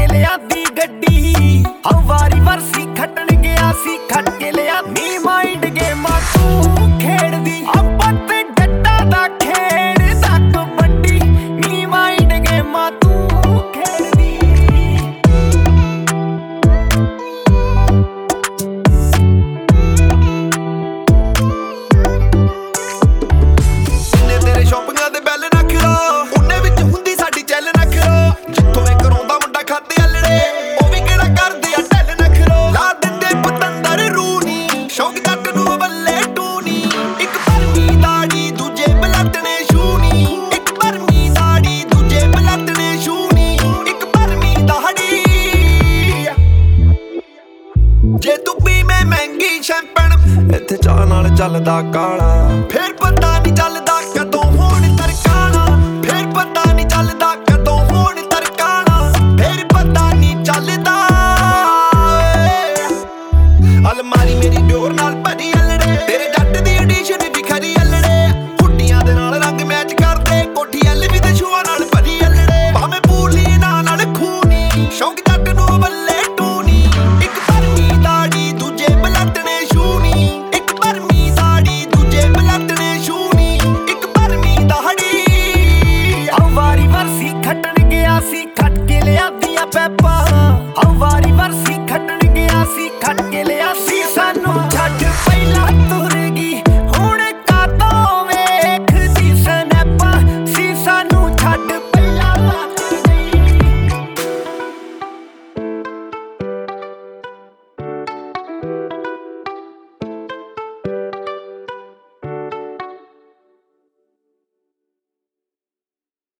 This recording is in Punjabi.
ਲਿਆਂਦੀ ਗੱਡੀ ਵਾਰੀ ਵਰਸੀ ਖੱਟਣ ਗਿਆ ਸੀ ਖੱਟ ਕੇ ਲਿਆਂਦੀ ਮਾਈਂਡ ਗੇਮਾਂ ਤੂੰ ਖੇਡਦੀ ਆਪਾਂ ਤੇ ਜੱਟਾਂ ਦਾ ਖੇਡਦਾ ਕਬੱਡੀ ਨੀ ਮਾਈਂਡ ਗੇਮਾਂ ਤੂੰ ਖੇਡਦੀ ਜਿੰਨੇ ਤੇਰੇ ਸ਼ੌਪਿੰਗਾਂ ਦੇ ਬੈਲ ਨਾ ਖਿਰਾ ਉਹਨੇ ਵਿੱਚ ਹੁੰਦੀ ਸਾਡੀ ਚੱਲ ਨਾ ਖਿਰਾ ਜਿੱਥੋਂ ਇੱਕ ਰੋਂਦਾ ਮੁੰਡਾ ਖਾਤੇ ਅਲੜੇ ਉਹ ਵੀ ਕਿਹੜਾ ਕਰਦੇ ਆ ਢੱਲ ਨਾ ਖਿਰੋ ਲਾ ਦਿੰਦੇ ਪਤੰਦਰ ਰੂਨੀ ਸ਼ੌਕ ਜੱਟ ਨੂੰ ਬੱਲੇ ਟੂਨੀ ਇੱਕ ਭਰਮੀ ਦਾੜੀ ਦੂਜੇ ਬਲੱਟਣੇ ਸ਼ੂਨੀ ਇੱਕ ਭਰਮੀ ਦਾੜੀ ਦੂਜੇ ਬਲੱਟਣੇ ਸ਼ੂਨੀ ਇੱਕ ਭਰਮੀ ਦਾੜੀ ਜੇ ਤੂੰ ਪੀਵੇਂ ਮਹਿੰਗੀ ਸ਼ੈਂਪਨ ਇੱਥੇ ਚਾਹ ਨਾਲ ਚੱਲਦਾ ਕਾਲਾ ਫਿਰ